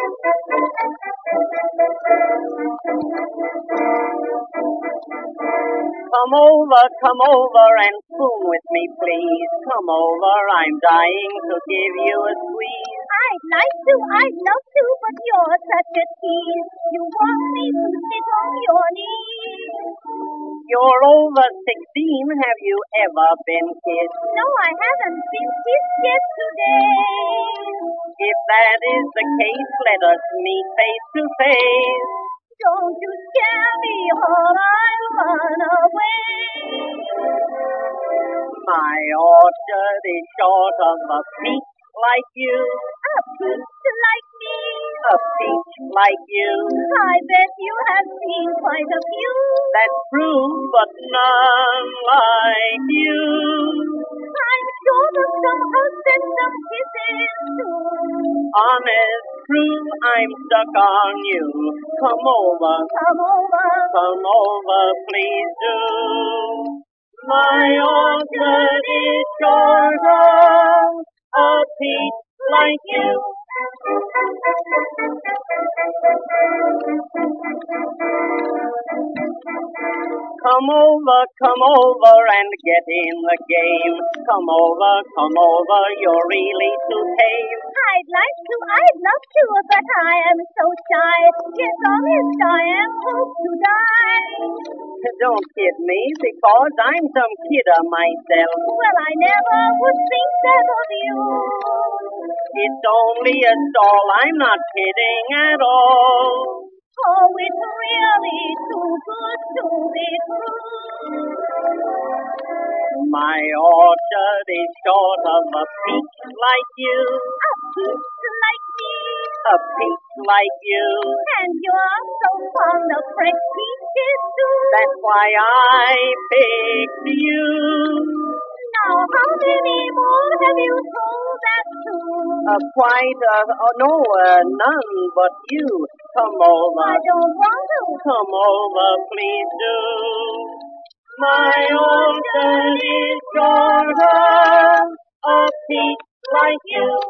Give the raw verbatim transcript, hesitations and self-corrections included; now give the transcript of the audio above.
Come over, come over and spoon with me, please. Come over, I'm dying to give you a squeeze. I'd like to, I'd love to, but you're such a tease. You want me to sit on your knees. You're over sixteen, have you ever been kissed? No, I haven't been kissed yet today. If that is the case, let us meet face to face. Don't you scare me or I'll run away. My orchard is short of a peach like you. A peach like me. A peach like you. I bet you have seen quite a few. That's true, but none like you. I'm sure of some hugs and some kisses too. Honest, true, I'm stuck on you. Come over, Come over. come over, please do. My orchard is short of a peach like you. Come over, come over and get in the game. Come over, come over, you're really too tame. I'd like to, I'd love to, but I am so shy. Yes, honest, I am hope to die. Don't kid me, because I'm some kidder myself. Well, I never would think that of you. It's only a stall, I'm not kidding at all. Oh, it's really too good to be true. My orchard is short of a peach like you. A peach like me. A peach like you. And you're so fond of fresh peaches too. That's why I picked you. Now, how many more have you told that to? Uh, quite, uh, oh, no, uh, none but you. Come over. I don't want to. Come over, please do. My orchard is short of a peach like you.